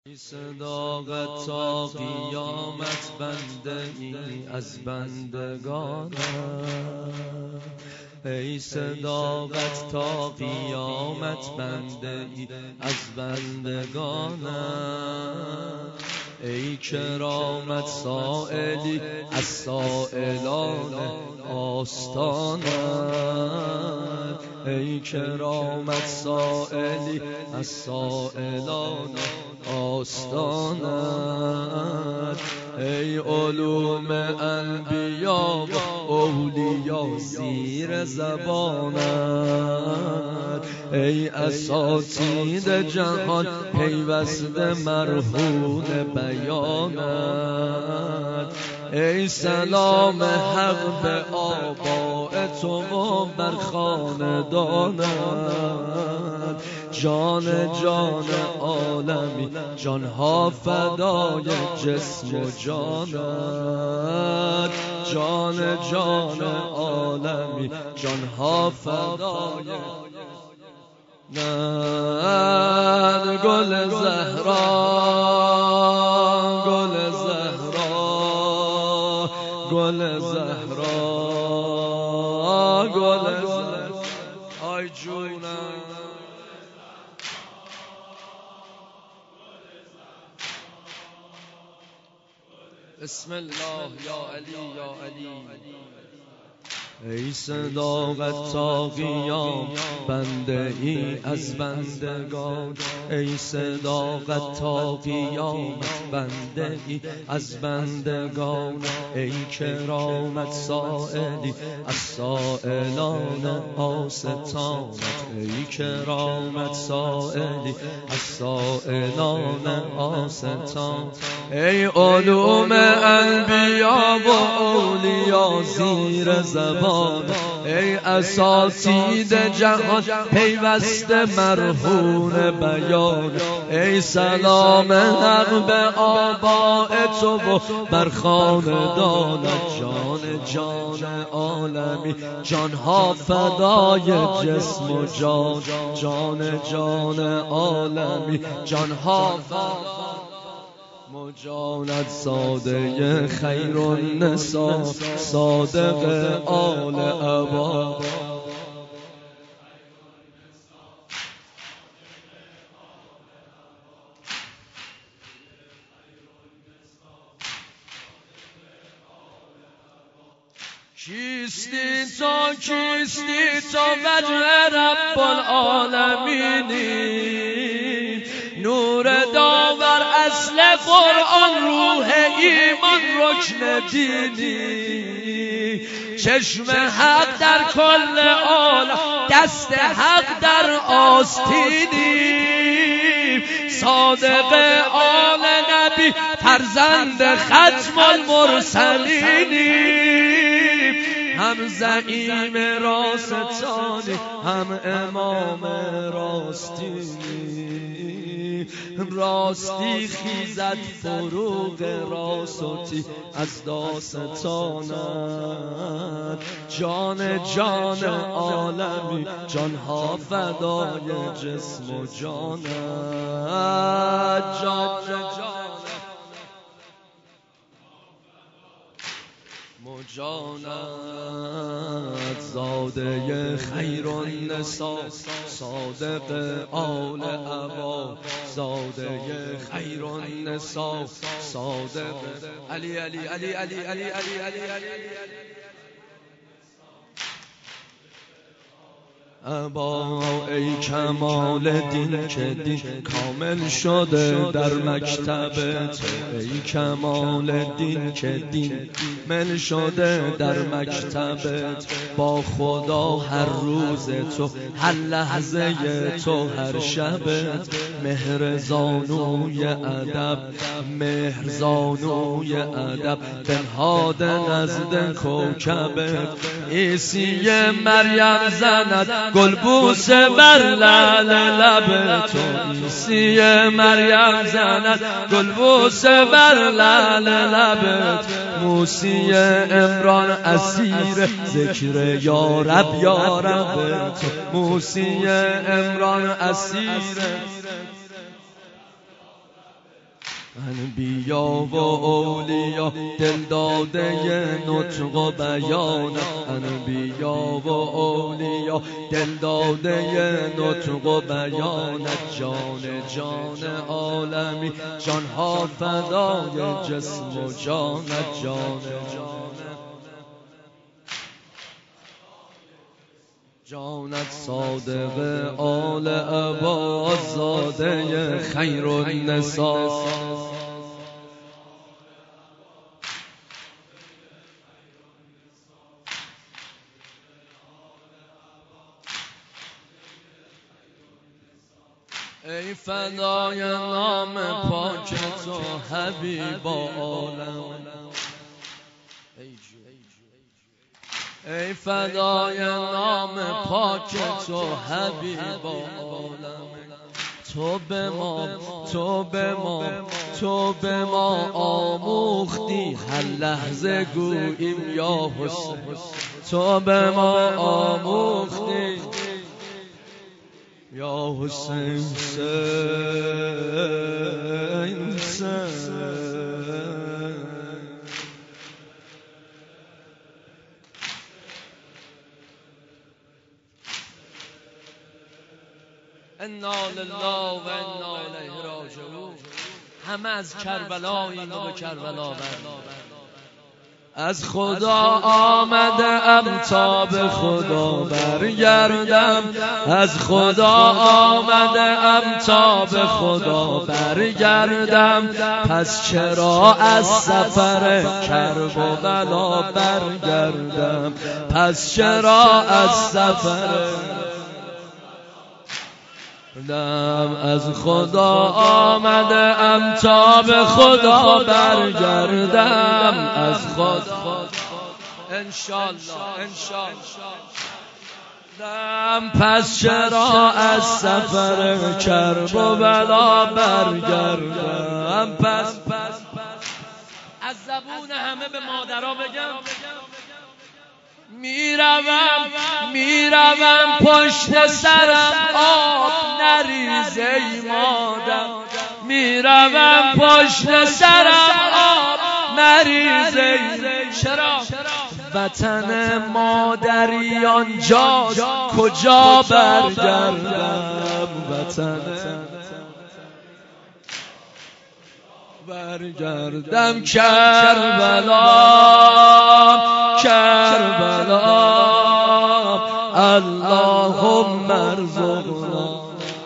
صداقت تا قیامت بنده ای از بندگانم. ای صداقت تا قیامت بنده ای از بندگانم. ای کرامت سائلی از سائلان آستانت. ای کرامت سائلی از سائلان آستانت. ای علوم انبیا و اولیا زیر زبانت. ای اساتید جهان پیوسته مرهون بیانت. ای سلام حق به آباء تو و بر خاندانت. جان جان عالمی جانها فدای جسم و جانت. جان جان عالمی جانها فدای گل زهرا گل زهرا گل زهرا گل زهرا. آی جونم بسم الله یا علی یا علی. ای صداقت تا قیام بنده ای از بندگان. ای صداقت تا قیام بنده ای از بندگان. ای کرامت سائلی از سائلان آستانت. ای کرامت سائلی از سائلان آستانت. ای علوم انبیا و اولیا زیر زبان. ای اساتید جهان پیوسته مرهون بیان. ای سلام حق به آباء تو و بر خاندانت. جان جان عالمی جانها فدای جسم و جان. جان جان عالمی جانها فدای مجاند. ساده خیر النساء صادق آل ابا. کیستی تو کیستی تو وجه رب العالمینی. نور داور اصل قرآن روح ایمان رکن دینی. چشم حق در کل عالم دست حق در آستینی. صادق آل نبی فرزند ختم المرسلینی. هم زعیم راستانی هم امام راستینی. راستی خیزد فروغ راستی از داستانت. جان جان عالمی جانها فدای جسم و جانت. جان جان مجانت. زاده خیر النساء صادق آل ابا. زاده خیر النساء صادق علی علی علی علی علی علی علی علی ابا. ای کمال دین که دین کامل شده در مکتب تو. ای کمال دین که دین مل شده در مکتب تو. با خدا هر روز تو هر لحظه تو هر شب تو. مهر زانوی ادب مهر زانوی ادب بنهاد نزد کوکب. عیسی مریم زند گلبوس بر لعل لب تو. عیسی مریم زند گلبوس بر لعل لب تو. موسی عمران اسیر ذکر یا رب یا رب تو. موسی عمران اسیر انبیا و اولیا دل داده نطق و بیان، انبیا و اولیا دل داده نطق و بیان، جان عالمی جانها فدای جسم و جانت، جانت صادق آل عباس زاده خیر النساء. ای فدای نام پاک تو حبیب عالم، ای فدای نام پاک تو حبیب عالم. تو به ما آموختی هر لحظه گوییم یا حسین، تو به ما آموختی یا حسین حسین. انا لله و انا الیه راجعون. همه از کربلا اینو به کربلا برد. از خدا آمده ام تا به خدا برگردم، از خدا آمده ام تا به خدا برگردم، پس چرا از سفر کرب و بلا برگردم، پس چرا از سفر از خدا آمده ام تا به خدا برگردم، از خدا انشالله پس چرا از سفر کرب و بلا برگردم، پس از زبون همه به مادرها بگم میروم پشت سرم آب نریز ای مادر، میروم پشت سرم آب نریز ای. چرا؟ وطن مادریان جاست کجا برگردم، وطن برگردم کربلا اللهم ارزقنا.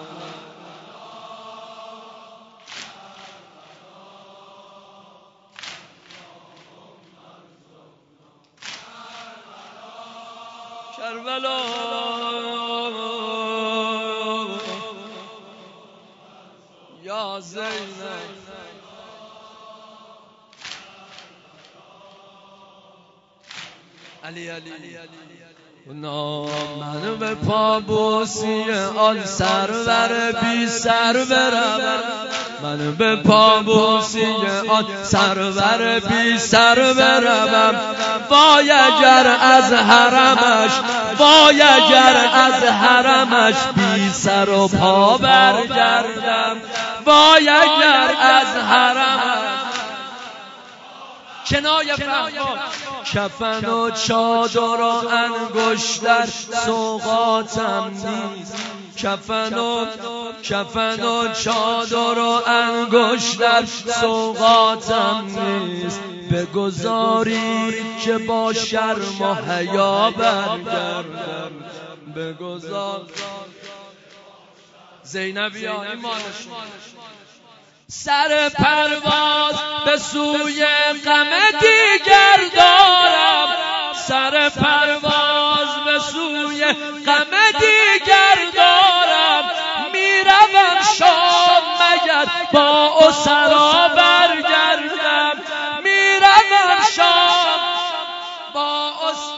کربلا یا زینب علی من به پابوسی آن سرور بی سر برم، من به پابوسی آن سرور بی سر برم، وای اگر از حرمش، وای اگر از حرمش بی سر و پا برگردم، وای اگر از حرمش. کنایه فرما کفن و چادر و انگشتر سوغاتم نیست، کفن و چادر و انگشتر سوغاتم نیست، بگذارید که با شرم و حیا برگردم، بگذار زینبیا ایمانشون. سر پرواز به سوی غم دیگر دارم، سر پرواز به سوی غم دیگر دارم، میروم شام مگر با اسرا برگردم، میروم شام با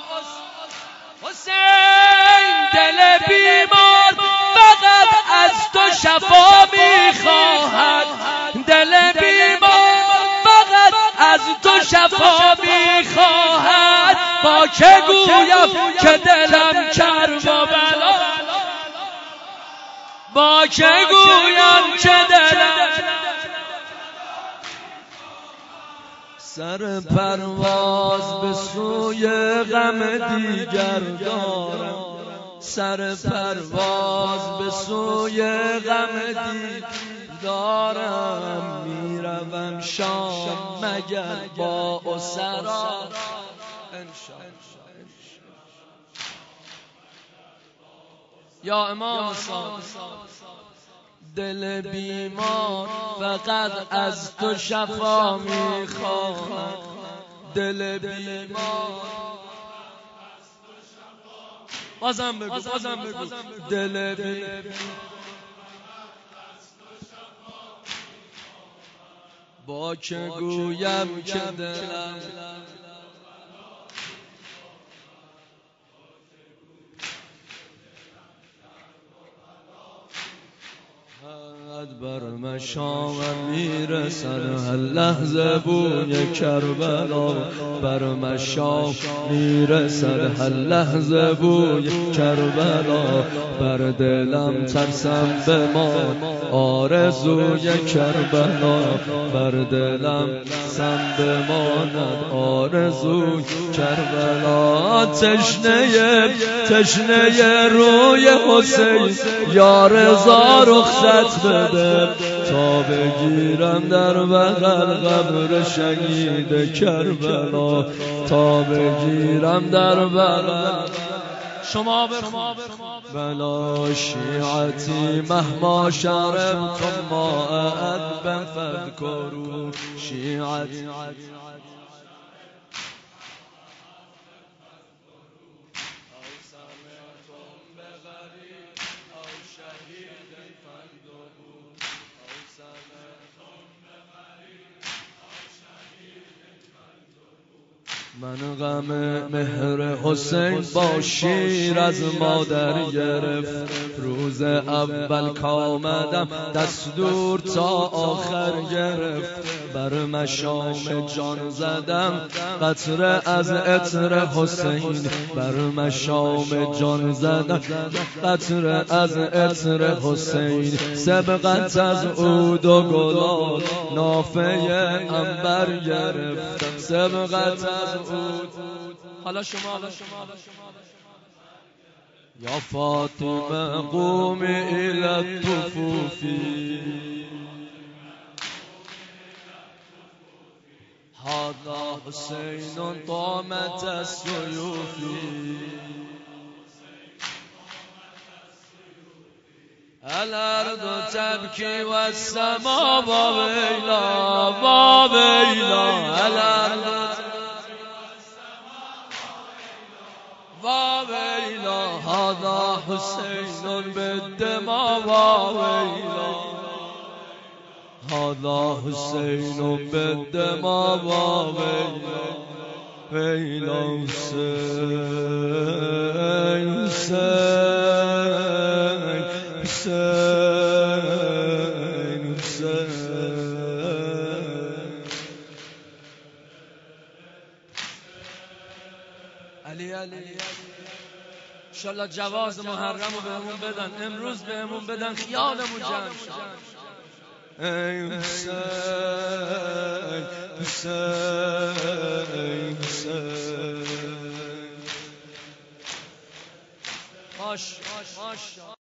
حسین دل بیمار فقط از تو شفا میخواهد، دل بیمار فقط از تو شفا میخواهد، با که گویم که دلم کرب و بلا، با که گویم که دلم سر پرواز به سوی غم دیگر دارم، سر پرواز به سوی غم دیگر دارم. میروم شام مگر با اسرا یا امام صادق. دل بیمار فقط از تو شفا میخواهد، دل بیمار بازم بگو دل بیمار با که گویم که دلم بر مشامم میرسد هر لحظه بوی کربلا، بر مشام میرسد هر لحظه بوی کربلا. بر دلم ترسم بمان آرزوی کربلا، بر دلم سم بماند آرزوی کربلا. تشنه روی حسین یا رضا رخصت بده، تا بگیرم در بغل قبر شهید کربلا، تا بگیرم در بغل شما بلا. شیعتی مهما شربتم ماء فاذكروا شیعتی من غم مهر حسین با شیر از مادر گرفت، روز اول کامدم دستور تا آخر گرفت. بر مشام جان زدم قطره از عطر حسین، بر مشام جان زدم قطره از عطر حسین. سبقت از عود و گلاب نافه عنبر گرفتم، سبقت از حالا شما یا فاطمه قومی الی الطفوف، هذا حسین طامت السیوف. الارض تبکی و السما ویلا الارض ویلا. هذا حسین بالدماء ویلا، هذا حسین بالدماء ویلا. حسین علی انشالله جواز محرم رو بهمون بدن، امروز بهمون بدن خیالمون جمع شد. ای حسین